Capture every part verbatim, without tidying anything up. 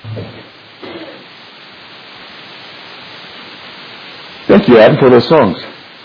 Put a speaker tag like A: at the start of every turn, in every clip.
A: Thank you, Adam, for those songs.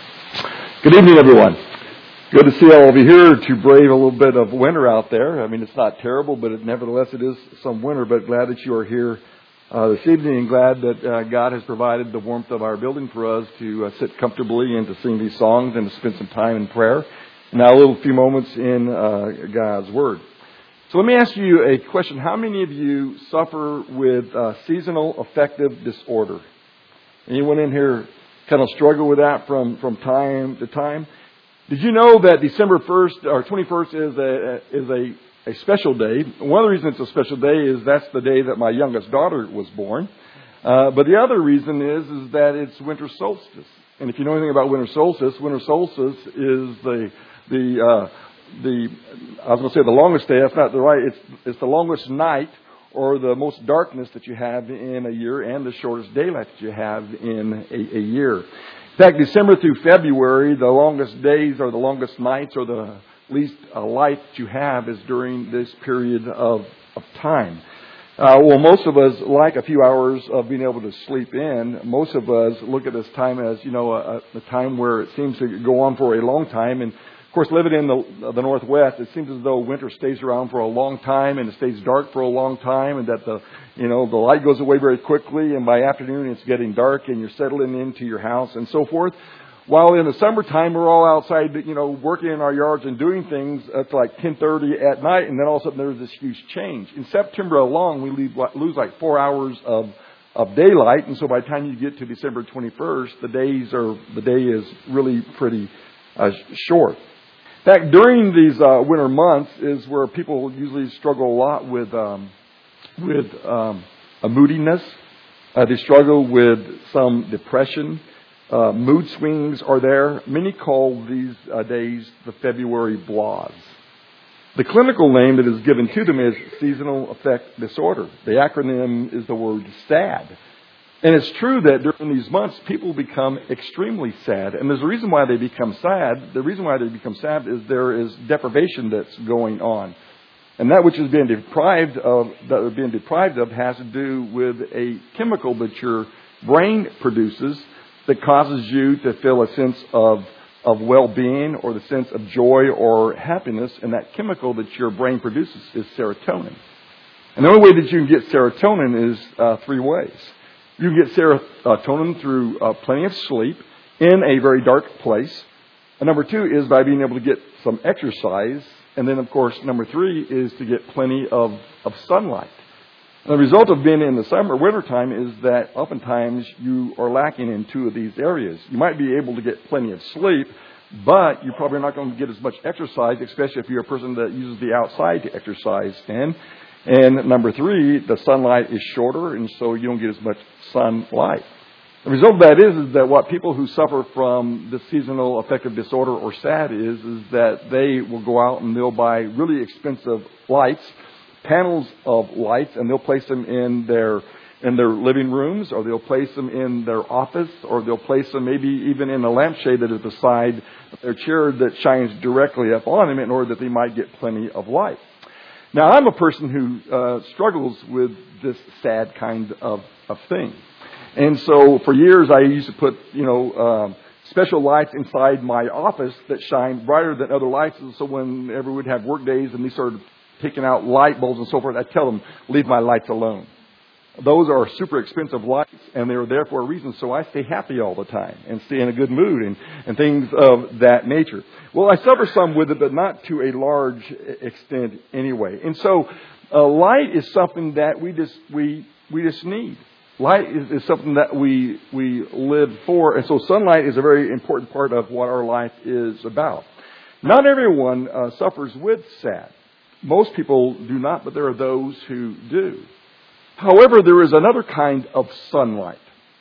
A: Good evening, everyone. Good to see all of you here to brave a little bit of winter out there. I mean, it's not terrible, but it, nevertheless, it is some winter. But glad that you are here uh, this evening, and glad that uh, God has provided the warmth of our building for us to uh, sit comfortably and to sing these songs and to spend some time in prayer. Now, a little few moments in uh, God's Word. So let me ask you a question. How many of you suffer with uh, seasonal affective disorder? Anyone in here kind of struggle with that from, from time to time? Did you know that December first or twenty-first is a is a, a special day? One of the reasons it's a special day is that's the day that my youngest daughter was born. Uh, but the other reason is is that it's winter solstice. And if you know anything about winter solstice, winter solstice is the the uh, the I was going to say the longest day. That's not the right. It's it's the longest night or the most darkness that you have in a year, and the shortest daylight that you have in a, a year. In fact, December through February, the longest days or the longest nights or the least uh, light that you have is during this period of, of time. Uh, well, most of us like a few hours of being able to sleep in. Most of us look at this time as, you know, a, a time where it seems to go on for a long time. And of course, living in the, the Northwest, it seems as though winter stays around for a long time and it stays dark for a long time, and that the, you know, the light goes away very quickly, and by afternoon it's getting dark and you're settling into your house and so forth. While in the summertime we're all outside, you know, working in our yards and doing things at like ten thirty at night, and then all of a sudden there's this huge change. In September alone, we leave, lose like four hours of of daylight, and so by the time you get to December twenty-first, the days are the day is really pretty uh, short. In fact, during these uh, winter months is where people usually struggle a lot with um, with um, a moodiness. Uh, they struggle with some depression. Uh, mood swings are there. Many call these uh, days the February blahs. The clinical name that is given to them is seasonal affect disorder. The acronym is the word SAD. And it's true that during these months, people become extremely sad. And there's a reason why they become sad. The reason why they become sad is there is deprivation that's going on. And that which is being deprived of, that is being deprived of has to do with a chemical that your brain produces that causes you to feel a sense of, of well-being or the sense of joy or happiness. And that chemical that your brain produces is serotonin. And the only way that you can get serotonin is uh, three ways. You can get serotonin through uh, plenty of sleep in a very dark place. And number two is by being able to get some exercise. And then, of course, number three is to get plenty of, of sunlight. And the result of being in the summer, wintertime is that oftentimes you are lacking in two of these areas. You might be able to get plenty of sleep, but you're probably not going to get as much exercise, especially if you're a person that uses the outside to exercise in. And number three, the sunlight is shorter, and so you don't get as much sunlight. The result of that is, is that what people who suffer from the seasonal affective disorder or SAD is, is that they will go out and they'll buy really expensive lights, panels of lights, and they'll place them in their in their living rooms, or they'll place them in their office, or they'll place them maybe even in a lampshade that is beside their chair that shines directly up on them in order that they might get plenty of light. Now, I'm a person who uh, struggles with this sad kind of, of thing. And so for years, I used to put, you know, um, special lights inside my office that shine brighter than other lights. And so whenever we'd have work days and they started taking out light bulbs and so forth, I'd tell them, leave my lights alone. Those are super expensive lights, and they're there for a reason, so I stay happy all the time and stay in a good mood and, and things of that nature. Well, I suffer some with it, but not to a large extent anyway. And so uh, light is something that we just we we just need. Light is, is something that we we live for, and so sunlight is a very important part of what our life is about. Not everyone uh, suffers with SAD. Most people do not, but there are those who do. However, there is another kind of sunlight.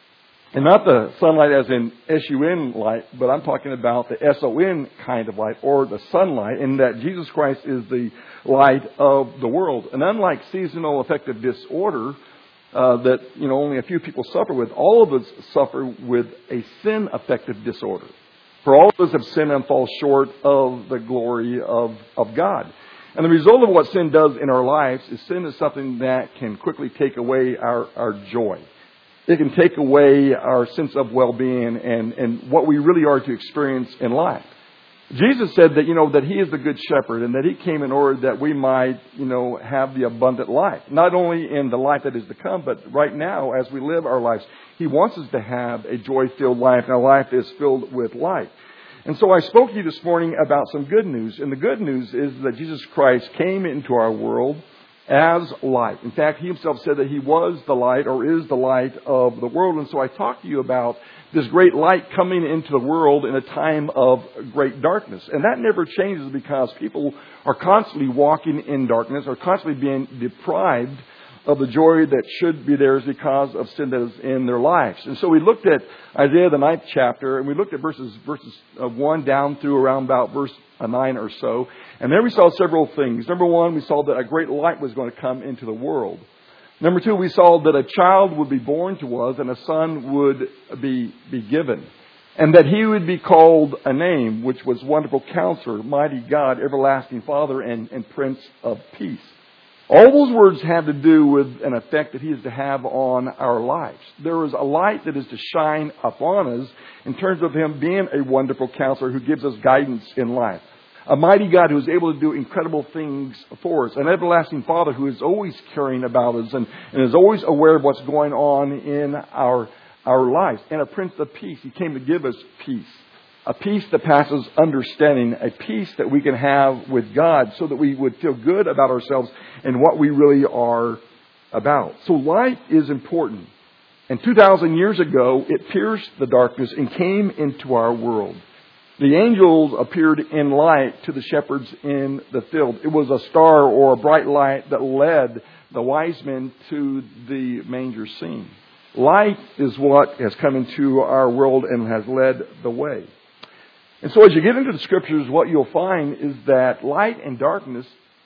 A: And not the sunlight as in S U N light, but I'm talking about the S O N kind of light, or the sunlight, in that Jesus Christ is the light of the world. And unlike seasonal affective disorder uh, that, you know, only a few people suffer with, all of us suffer with a sin affective disorder. For all of us have sinned and fall short of the glory of, of God. And the result of what sin does in our lives is sin is something that can quickly take away our, our joy. It can take away our sense of well-being and, and what we really are to experience in life. Jesus said that, you know, that He is the good shepherd and that He came in order that we might, you know, have the abundant life. Not only in the life that is to come, but right now as we live our lives, He wants us to have a joy-filled life, and our life is filled with light. And so I spoke to you this morning about some good news. And the good news is that Jesus Christ came into our world as light. In fact, He Himself said that He was the light, or is the light of the world. And so I talked to you about this great light coming into the world in a time of great darkness. And that never changes because people are constantly walking in darkness, are constantly being deprived of the joy that should be theirs because of sin that is in their lives. And so we looked at Isaiah, the ninth chapter, and we looked at verses verses one down through around about verse nine or so. And there we saw several things. Number one, we saw that a great light was going to come into the world. Number two, we saw that a child would be born to us and a son would be, be given. And that He would be called a name, which was Wonderful Counselor, Mighty God, Everlasting Father, and, and Prince of Peace. All those words have to do with an effect that He is to have on our lives. There is a light that is to shine upon us in terms of Him being a wonderful counselor who gives us guidance in life. A mighty God who is able to do incredible things for us. An everlasting Father who is always caring about us and, and is always aware of what's going on in our, our lives. And a Prince of Peace. He came to give us peace. A peace that passes understanding. A peace that we can have with God so that we would feel good about ourselves and what we really are about. So light is important. And two thousand years ago, it pierced the darkness and came into our world. The angels appeared in light to the shepherds in the field. It was a star or a bright light that led the wise men to the manger scene. Light is what has come into our world and has led the way. And so as you get into the Scriptures, what you'll find is that light and darkness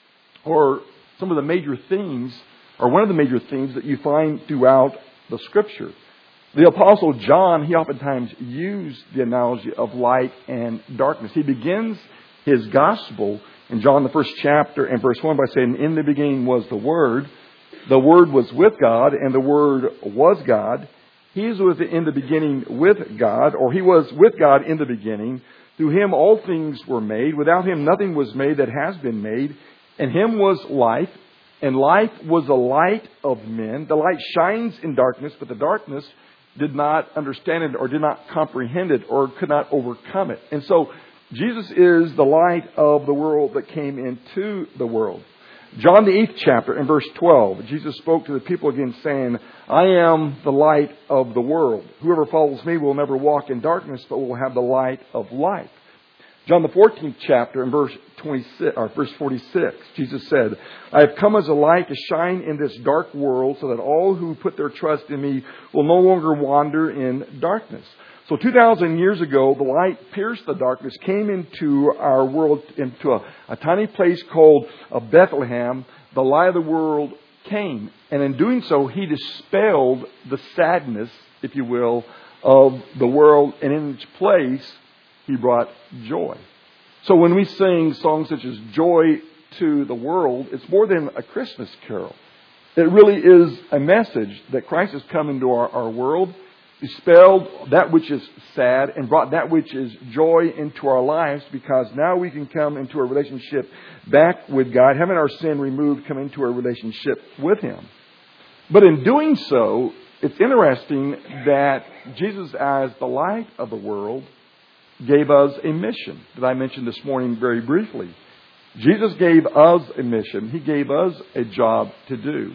A: are some of the major themes, or one of the major themes that you find throughout the Scripture. The Apostle John, he oftentimes used the analogy of light and darkness. He begins his gospel in John, the first chapter and verse one by saying, "In the beginning was the Word. The Word was with God, and the Word was God. He is with in the beginning with God," or He was with God in the beginning. "Through Him all things were made. Without Him nothing was made that has been made. And Him was life, and life was the light of men. The light shines in darkness, but the darkness did not understand it or did not comprehend it or could not overcome it." And so Jesus is the light of the world that came into the world. John the eighth chapter and verse twelve, Jesus spoke to the people again saying, "I am the light of the world. Whoever follows me will never walk in darkness, but will have the light of life." John the fourteenth chapter and verse twenty-six, or verse forty-six, Jesus said, "I have come as a light to shine in this dark world so that all who put their trust in me will no longer wander in darkness." So two thousand years ago, the light pierced the darkness, came into our world, into a, a tiny place called uh, Bethlehem. The light of the world came. And in doing so, He dispelled the sadness, if you will, of the world. And in its place, He brought joy. So when we sing songs such as "Joy to the World," it's more than a Christmas carol. It really is a message that Christ has come into our, our world, dispelled that which is sad, and brought that which is joy into our lives, because now we can come into a relationship back with God, having our sin removed, come into a relationship with Him. But in doing so, it's interesting that Jesus, as the light of the world, gave us a mission that I mentioned this morning very briefly. Jesus gave us a mission. He gave us a job to do.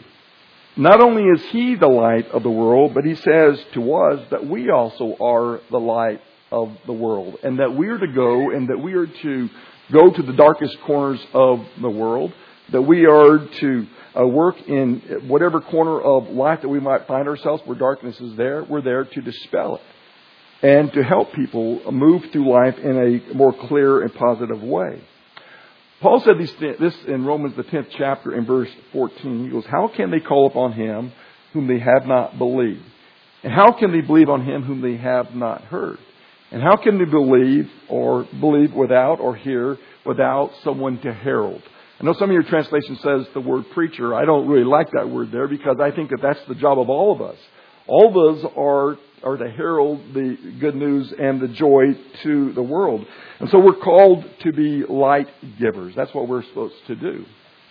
A: Not only is He the light of the world, but He says to us that we also are the light of the world, and that we are to go and that we are to go to the darkest corners of the world, that we are to uh, work in whatever corner of life that we might find ourselves where darkness is there. We're there to dispel it and to help people move through life in a more clear and positive way. Paul said this in Romans, the tenth chapter, in verse fourteen. He goes, "How can they call upon Him whom they have not believed? And how can they believe on Him whom they have not heard? And how can they believe or believe without or hear without someone to herald?" I know some of your translation says the word preacher. I don't really like that word there because I think that that's the job of all of us. All of us are, are to herald the good news and the joy to the world. And so we're called to be light givers. That's what we're supposed to do.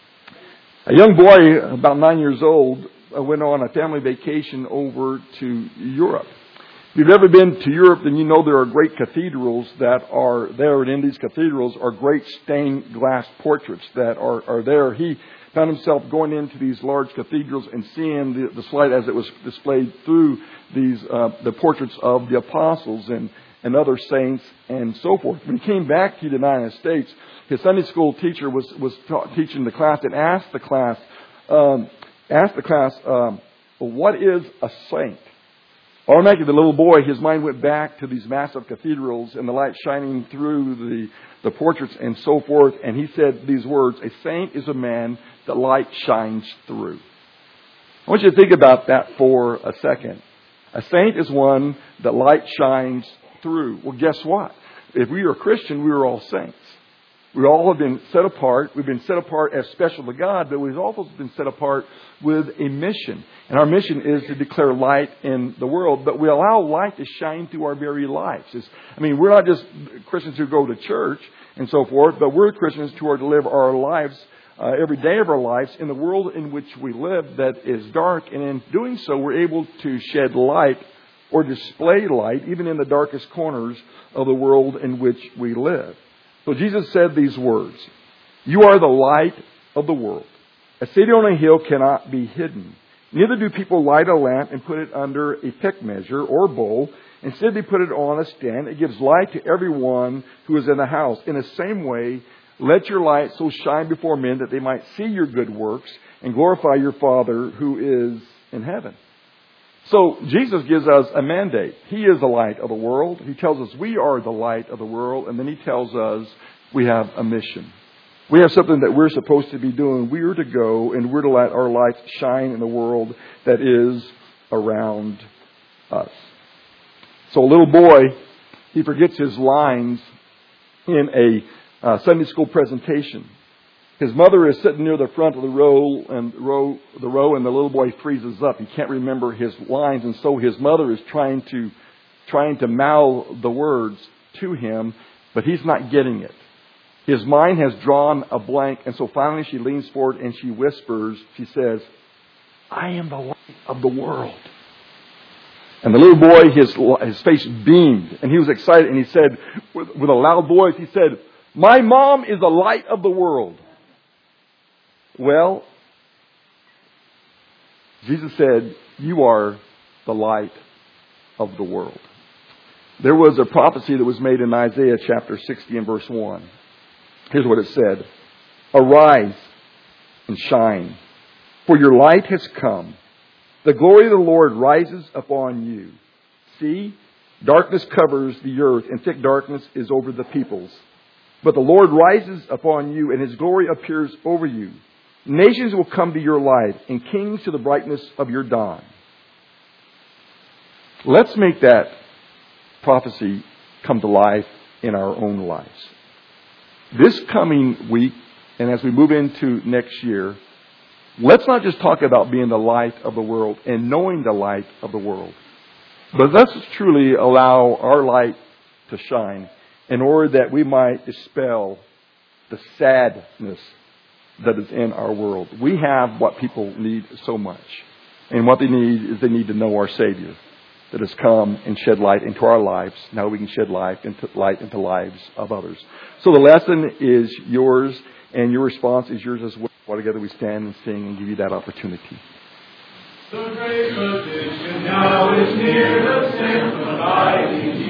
A: A young boy, about nine years old, went on a family vacation over to Europe. If you've ever been to Europe, then you know there are great cathedrals that are there. And in these cathedrals are great stained glass portraits that are, are there. He found himself going into these large cathedrals and seeing the, the slide as it was displayed through these uh, the portraits of the apostles and, and other saints and so forth. When he came back to the United States, his Sunday school teacher was, was ta- teaching the class and asked the class, um, asked the class, um, what is a saint? Automatically, the little boy, his mind went back to these massive cathedrals and the light shining through the, the portraits and so forth. And he said these words, a saint is a man that light shines through. I want you to think about that for a second. A saint is one that light shines through. Well, guess what? If we are Christian, we are all saints. We all have been set apart. We've been set apart as special to God, but we've also been set apart with a mission. And our mission is to declare light in the world, but we allow light to shine through our very lives. It's, I mean, we're not just Christians who go to church and so forth, but we're Christians who are to live our lives, uh, every day of our lives, in the world in which we live that is dark. And in doing so, we're able to shed light or display light even in the darkest corners of the world in which we live. So Jesus said these words, you are the light of the world. A city on a hill cannot be hidden. Neither do people light a lamp and put it under a pick measure or bowl. Instead, they put it on a stand. It gives light to everyone who is in the house. In the same way, let your light so shine before men that they might see your good works and glorify your Father who is in heaven. So Jesus gives us a mandate. He is the light of the world. He tells us we are the light of the world. And then He tells us we have a mission. We have something that we're supposed to be doing. We are to go and we're to let our light shine in the world that is around us. So a little boy, he forgets his lines in a uh, Sunday school presentation. His mother is sitting near the front of the row, and row the row, and the little boy freezes up. He can't remember his lines, and so his mother is trying to trying to mouth the words to him, but he's not getting it. His mind has drawn a blank, and so finally she leans forward and she whispers. She says, "I am the light of the world." And the little boy, his his face beamed, and he was excited, and he said, with, with a loud voice, he said, "My mom is the light of the world." Well, Jesus said, you are the light of the world. There was a prophecy that was made in Isaiah chapter sixty and verse one. Here's what it said. Arise and shine, for your light has come. The glory of the Lord rises upon you. See, darkness covers the earth, and thick darkness is over the peoples. But the Lord rises upon you, and His glory appears over you. Nations will come to your light, and kings to the brightness of your dawn. Let's make that prophecy come to life in our own lives. This coming week, and as we move into next year, let's not just talk about being the light of the world and knowing the light of the world, but let's truly allow our light to shine in order that we might dispel the sadness that is in our world. We have what people need so much. And what they need is they need to know our Savior that has come and shed light into our lives. Now we can shed light into light into lives of others. So the lesson is yours, and your response is yours as well. While together we stand and sing and give you that opportunity.
B: The great physician now is near, the saints abiding.